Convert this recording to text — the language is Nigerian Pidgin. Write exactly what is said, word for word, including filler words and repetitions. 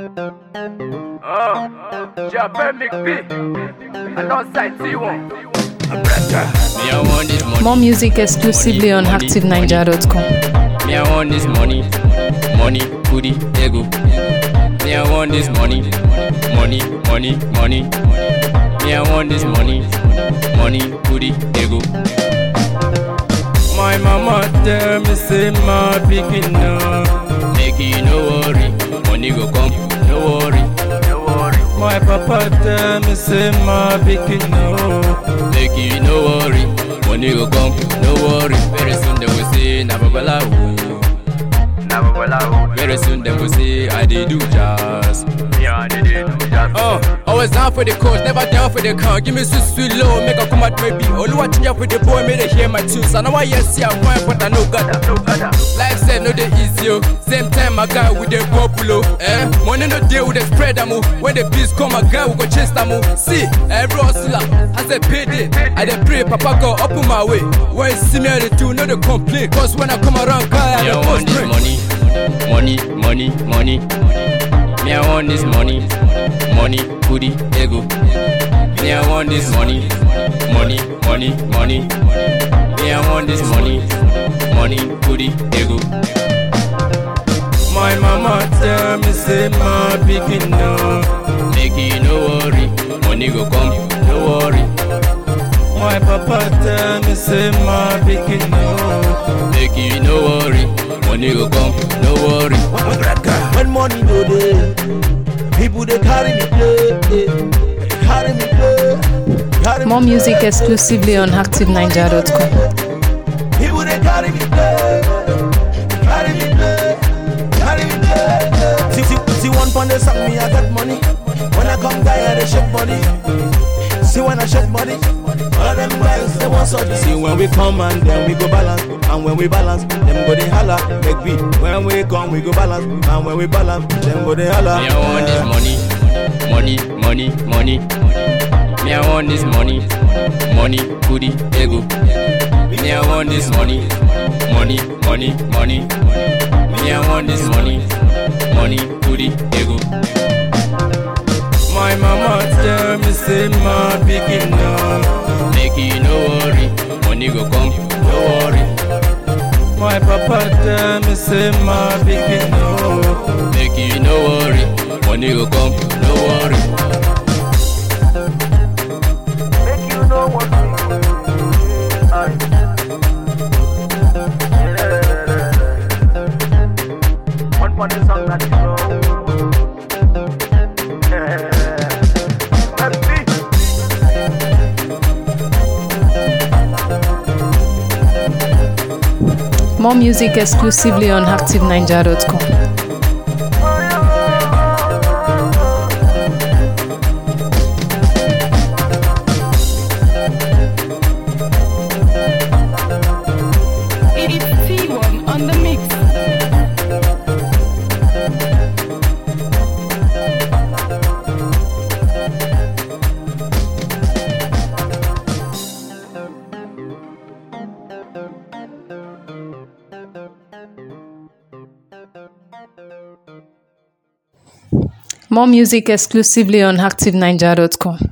Oh, Japan McP, alongside T one. Me, I want this money. More music exclusively on Money, active ninja dot com. Me, I want this money. Money, goodie, ego. Me, I want this money. Money, money, money. Me, I want this money. Money, goodie, ego. My mama tell me say my pikin no, make you no worry, money go come, no worry, no worry. My papa tell me say my pikin no, make you no worry, money go come, no worry. Very soon they will say na babala o, na babala o. very soon they will say I dey do jazz. Yeah, they did. Uh, always down for the coach, never down for the count. Give me sweet, sweet low, make a come out maybe. Only watching up with the boy, made it hear my tunes. I know I yes, see I'm fine, but I know God. Life said no, they easy, yo. Same time, I got with the popular. Eh, money no deal with the spread, I move. When the beast come, I got, we go chase them. See, every hustler has a paid it. I dey pray, Papa go up on my way. When you see me, I do no, they complain. Cause when I come around, God, I don't want this money, money, money, money. Me, I want this money, money, goodie, ego. Me, I want this money, money, money, money. Me, I want this money, money, goodie, ego. My mama tell me say my pikin no, make you no worry, money go come, no worry. My papa tell me say my pikin no, make you no worry, money go come, no worry. When money no dey, people they carry me play, eh. carry me play. Carry More me music play. exclusively on active ninja dot com. People they carry me play, carry me play, carry me play. See, see, see one pound they suck me, I got money. When I come guy, I they shake body. See when I shake body, all of them guys they want something. See when we come and then we go balance, and when we balance, them go they holla, make beat. When we come we go balance, and when we balance, them go they holla. Me, I want this money, money, money, money. Me, I want this money, money, goodie, ego. Me, I want this money, money, money, money. Me, I want this money, money, goodie, ego. My mama tell me say my pikin no, make you no worry, money go come, no worry. My papa tell me say my pikin no, make you no worry, money go come, no worry. Make you know what one for the song that you know. More music exclusively on active ninja dot com. It's T one on the mix. More music exclusively on active ninja dot com.